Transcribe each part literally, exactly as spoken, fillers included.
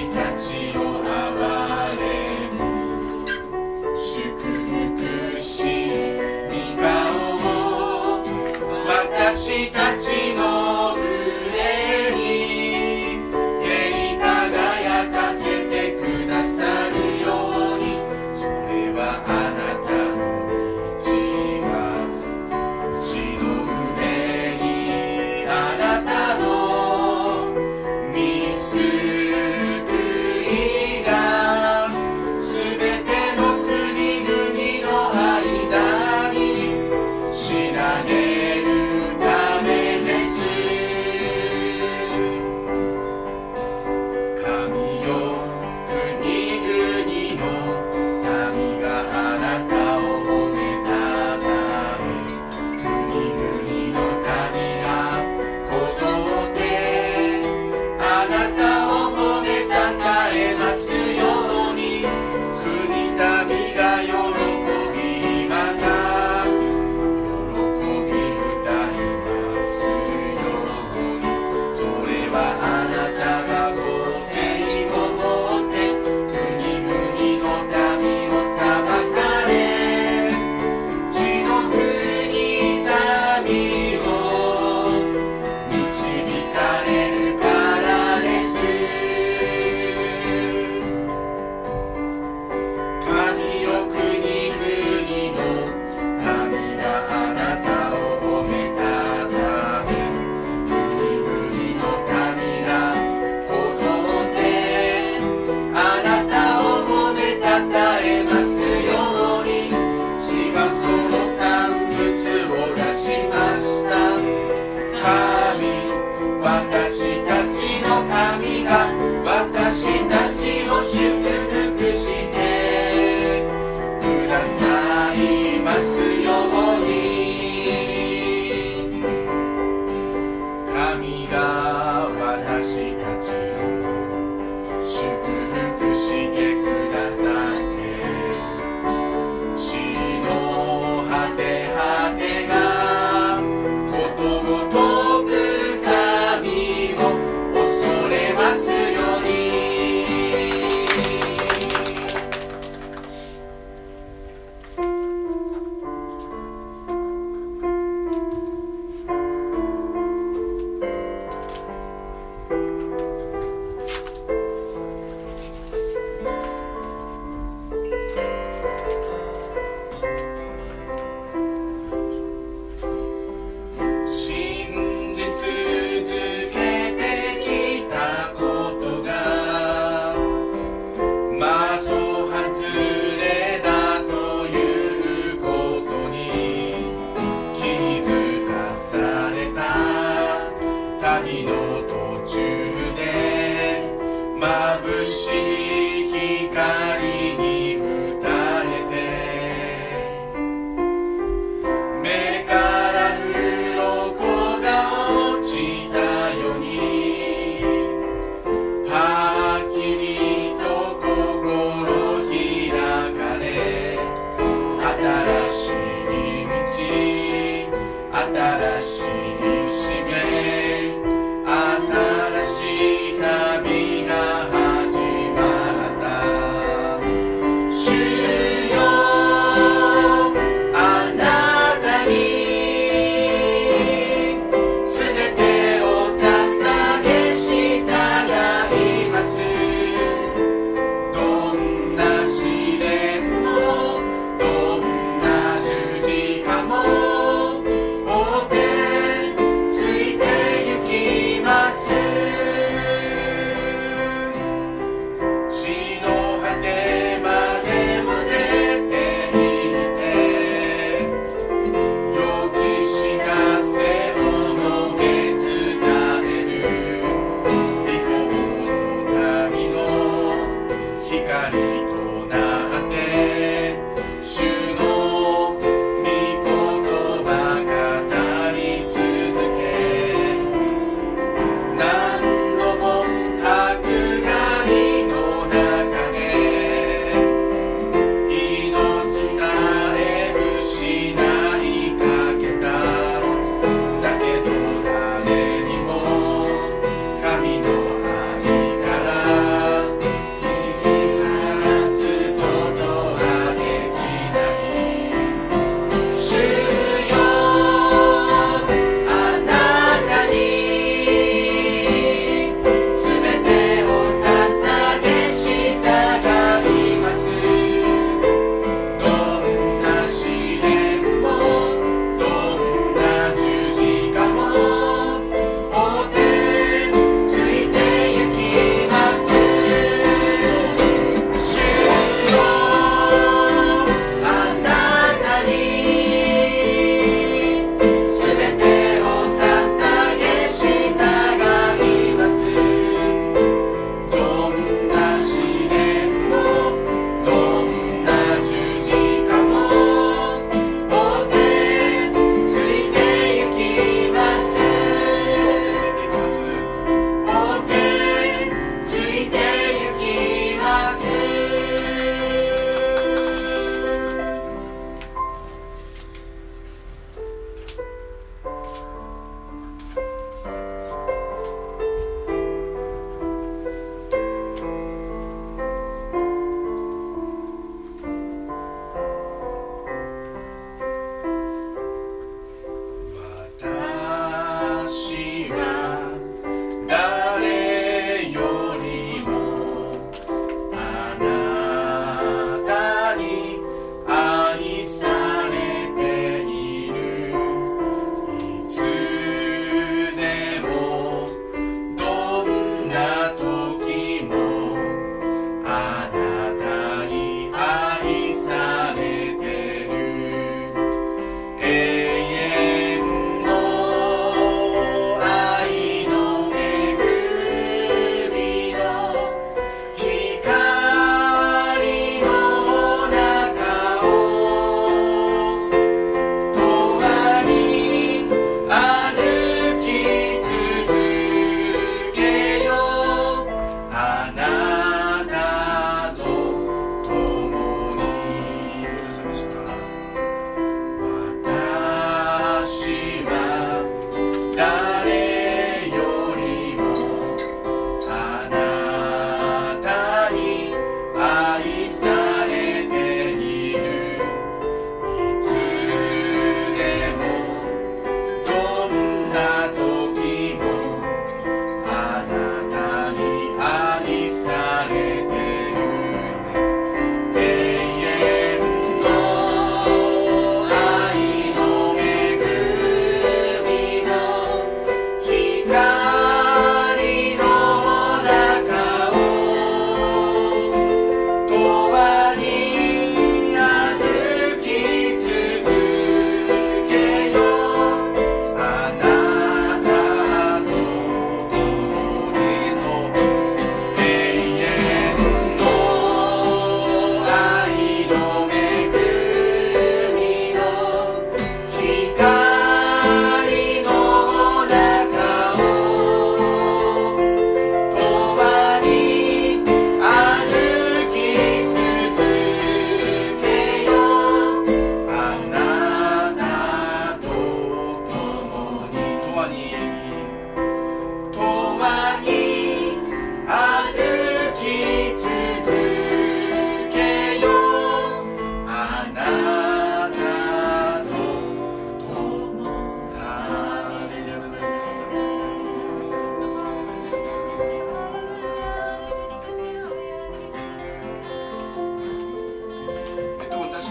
新しい旅が始まった。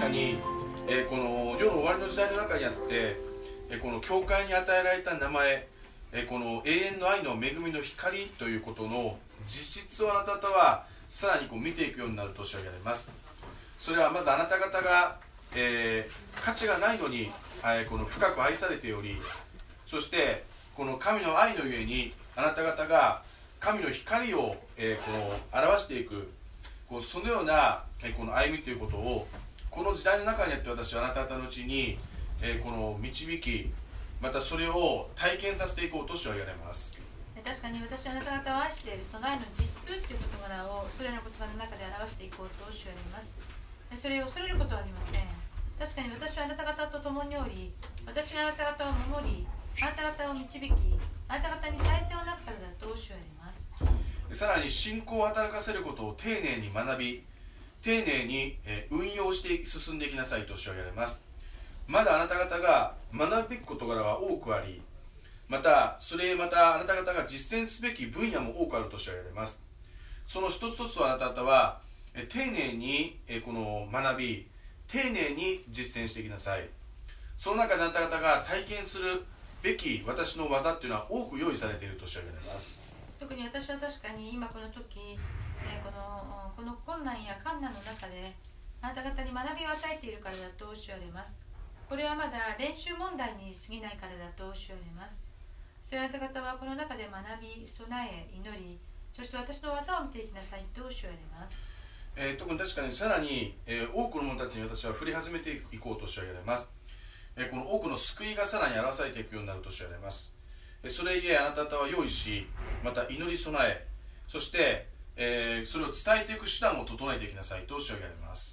かに、えー、この世の終わりの時代の中にあって、えー、この教会に与えられた名前、えー、この永遠の愛の恵みの光ということの実質をあなた方はさらにこう見ていくようになると教えられます。それはまずあなた方が、えー、価値がないのに、えー、この深く愛されており、そしてこの神の愛のゆえにあなた方が神の光を、えー、この表していく、こうそのような、えー、この歩みということをこの時代の中にあって私はあなた方のうちに、えー、この導き、またそれを体験させていこうと主は言われます。 確かに私はあなた方を愛しているその愛の実質という事柄をそれらの言葉の中で表していこうと主は言われます。それを恐れることはありません。確かに私はあなた方と共におり、私があなた方を守り、あなた方を導き、あなた方に再生をなすからだと主は言われます。 さらに信仰を働かせることを丁寧に学び、丁寧に運用して進んでいきなさいと主は言われます。まだあなた方が学ぶべき事柄は多くあり、またそれまたあなた方が実践すべき分野も多くあると主は言われます。その一つ一つをあなた方は丁寧にこの学び、丁寧に実践していきなさい。その中であなた方が体験するべき私の技というのは多く用意されていると主は言われます。 特に私は確かに今この時、えー、このこの困難や困難の中であなた方に学びを与えているからだと主は言われます。これはまだ練習問題に過ぎないからだと主は言われます。それあなた方はこの中で学び、備え、祈り、そして私の技を見ていきなさいと主は言われます。 えー、特に確かにさらに、えー、多くの者たちに私は触れ始めていこうと主は言われます。えー、この多くの救いがさらに表されていくようになると主は言われます。えー、それゆえあなた方は用意し、また祈り備え、そして、えー、それを伝えていく手段を整えていきなさいと主は言われます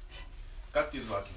。God is working.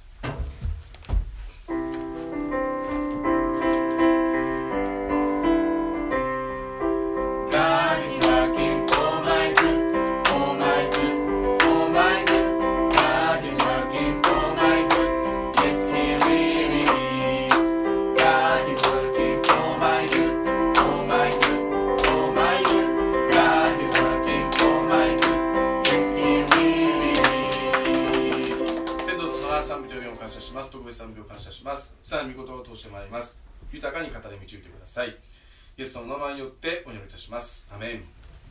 します。さらに御言葉を通してまいります。豊かに語り導いてください。イエスの名前によってお祈りいたします。アメン。